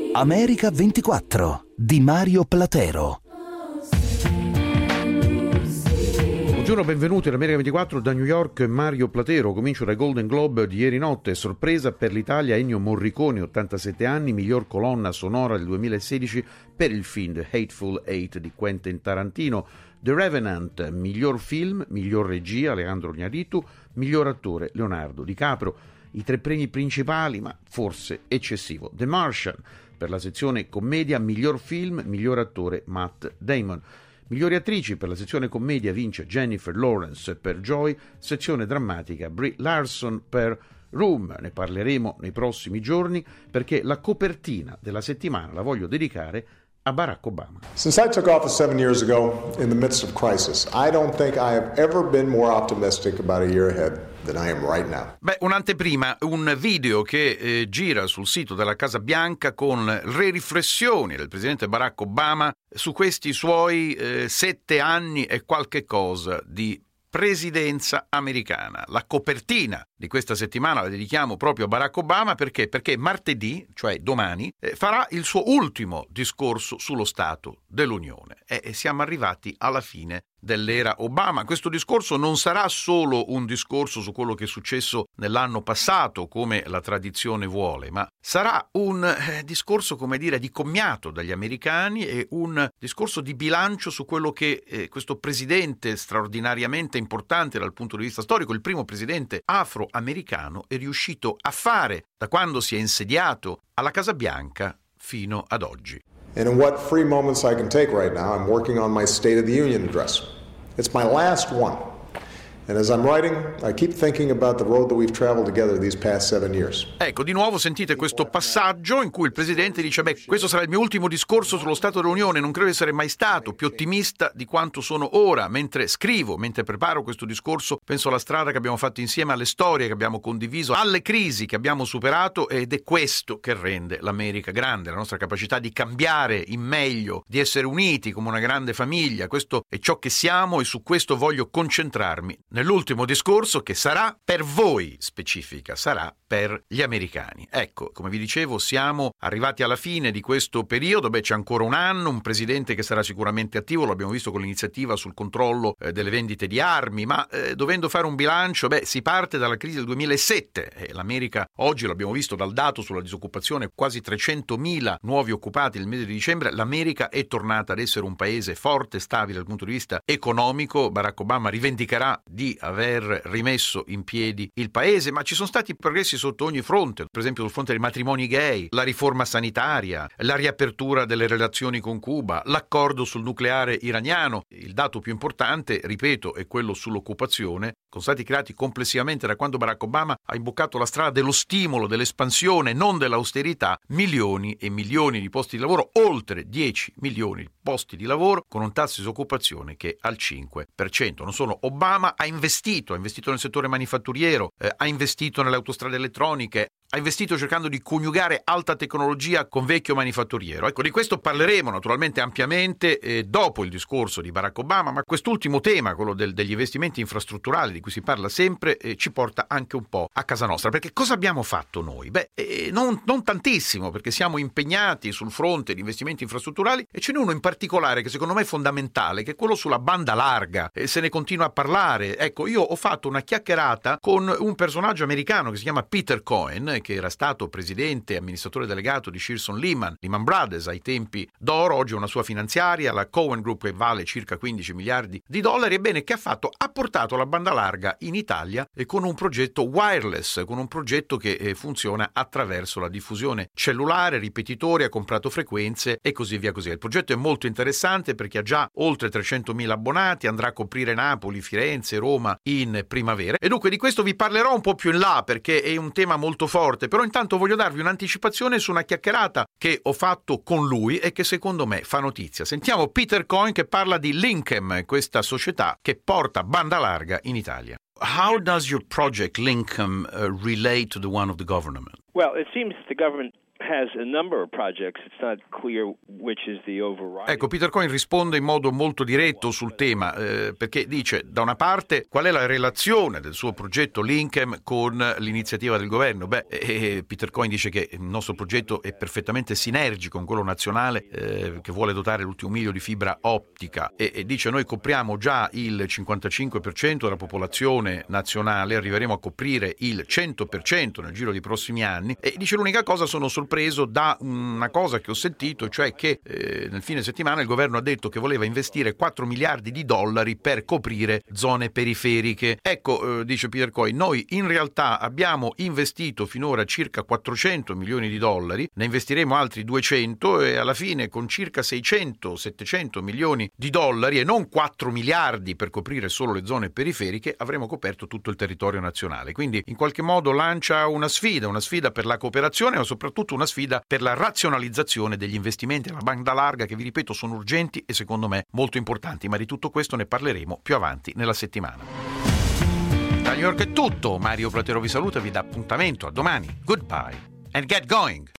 America 24 di Mario Platero. Buongiorno, benvenuti all'America 24 da New York, Mario Platero. Comincio dai Golden Globe di ieri notte. Sorpresa per l'Italia, Ennio Morricone, 87 anni, miglior colonna sonora del 2016 per il film The Hateful Eight di Quentin Tarantino. The Revenant, miglior film, miglior regia, Alejandro Iñárritu, miglior attore, Leonardo DiCaprio. I tre premi principali, ma forse eccessivo. The Martian, per la sezione commedia, miglior film, miglior attore, Matt Damon. Migliori attrici, per la sezione commedia vince Jennifer Lawrence per Joy, sezione drammatica Brie Larson per Room. Ne parleremo nei prossimi giorni perché la copertina della settimana la voglio dedicare a Barack Obama. Since I took office 7 years ago in the midst of crisis, I don't think I have ever been more optimistic about a year ahead than I am right now. Un'anteprima, un video che gira sul sito della Casa Bianca con le riflessioni del presidente Barack Obama su questi suoi 7 anni e qualche cosa di presidenza americana. La copertina di questa settimana la dedichiamo proprio a Barack Obama perché martedì, cioè domani, farà il suo ultimo discorso sullo Stato dell'Unione e siamo arrivati alla fine dell'era Obama. Questo discorso non sarà solo un discorso su quello che è successo nell'anno passato, come la tradizione vuole, ma sarà un discorso, come dire, di commiato dagli americani e un discorso di bilancio su quello che questo presidente straordinariamente importante dal punto di vista storico, il primo presidente afroamericano, è riuscito a fare da quando si è insediato alla Casa Bianca fino ad oggi. And in what free moments I can take right now, I'm working on my State of the Union address. It's my last one. And as I'm writing, I keep thinking about the road that we've traveled together these past 7 years. Ecco, di nuovo sentite questo passaggio in cui il presidente dice: questo sarà il mio ultimo discorso sullo Stato dell'Unione, non credo di essere mai stato più ottimista di quanto sono ora. Mentre scrivo, mentre preparo questo discorso, penso alla strada che abbiamo fatto insieme, alle storie che abbiamo condiviso, alle crisi che abbiamo superato, ed è questo che rende l'America grande, la nostra capacità di cambiare in meglio, di essere uniti come una grande famiglia. Questo è ciò che siamo e su questo voglio concentrarmi nell'ultimo discorso, che sarà per voi specifica, sarà per gli americani. Ecco, come vi dicevo, siamo arrivati alla fine di questo periodo. C'è ancora un anno, un presidente che sarà sicuramente attivo, lo abbiamo visto con l'iniziativa sul controllo delle vendite di armi, ma dovendo fare un bilancio, si parte dalla crisi del 2007. L'America oggi, l'abbiamo visto dal dato sulla disoccupazione, quasi 300.000 nuovi occupati nel mese di dicembre. L'America è tornata ad essere un paese forte, stabile dal punto di vista economico. Barack Obama rivendicherà di aver rimesso in piedi il paese, ma ci sono stati progressi sotto ogni fronte, per esempio sul fronte dei matrimoni gay, la riforma sanitaria, la riapertura delle relazioni con Cuba, l'accordo sul nucleare iraniano. Il dato più importante, ripeto, è quello sull'occupazione. Sono stati creati complessivamente, da quando Barack Obama ha imboccato la strada dello stimolo, dell'espansione, non dell'austerità, milioni e milioni di posti di lavoro, oltre 10 milioni di posti di lavoro, con un tasso di disoccupazione che è al 5%. Non solo, Obama ha investito nel settore manifatturiero, ha investito nelle autostrade elettroniche, ha investito cercando di coniugare alta tecnologia con vecchio manifatturiero. Ecco, di questo parleremo naturalmente ampiamente dopo il discorso di Barack Obama, ma quest'ultimo tema, quello degli investimenti infrastrutturali di cui si parla sempre, ci porta anche un po' a casa nostra. Perché cosa abbiamo fatto noi? Non tantissimo, perché siamo impegnati sul fronte di investimenti infrastrutturali, e ce n'è uno in particolare che secondo me è fondamentale, che è quello sulla banda larga. Se ne continua a parlare. Ecco, io ho fatto una chiacchierata con un personaggio americano che si chiama Peter Cohen, che era stato presidente e amministratore delegato di Shearson Lehman Brothers ai tempi d'oro. Oggi è una sua finanziaria, la Cohen Group, che vale circa 15 miliardi di dollari. Ebbene, che ha portato la banda larga in Italia e con un progetto wireless, con un progetto che funziona attraverso la diffusione cellulare, ripetitori, ha comprato frequenze e così via così. Il progetto è molto interessante perché ha già oltre 300.000 abbonati, andrà a coprire Napoli, Firenze, Roma in primavera, e dunque di questo vi parlerò un po' più in là perché è un tema molto forte. Però intanto voglio darvi un'anticipazione su una chiacchierata che ho fatto con lui e che secondo me fa notizia. Sentiamo Peter Cohen che parla di Linkem, questa società che porta banda larga in Italia. How does your project Linkem relate to the one of the government? Well, it seems the government Ecco, Peter Coyne risponde in modo molto diretto sul tema, perché dice, da una parte, qual è la relazione del suo progetto Linkem con l'iniziativa del governo? Peter Coyne dice che il nostro progetto è perfettamente sinergico con quello nazionale, che vuole dotare l'ultimo miglio di fibra ottica, e dice noi copriamo già il 55% della popolazione nazionale, arriveremo a coprire il 100% nel giro dei prossimi anni, e dice l'unica cosa, sono sorpreso da una cosa che ho sentito, cioè che nel fine settimana il governo ha detto che voleva investire 4 miliardi di dollari per coprire zone periferiche. Ecco, dice Peter Coyne, noi in realtà abbiamo investito finora circa 400 milioni di dollari, ne investiremo altri 200 e alla fine con circa 600-700 milioni di dollari e non 4 miliardi per coprire solo le zone periferiche avremo coperto tutto il territorio nazionale. Quindi in qualche modo lancia una sfida per la cooperazione, ma soprattutto una sfida per la razionalizzazione degli investimenti alla banda larga, che vi ripeto sono urgenti e secondo me molto importanti, ma di tutto questo ne parleremo più avanti nella settimana. Da New York è tutto, Mario Platero vi saluta e vi dà appuntamento a domani. Goodbye and get going!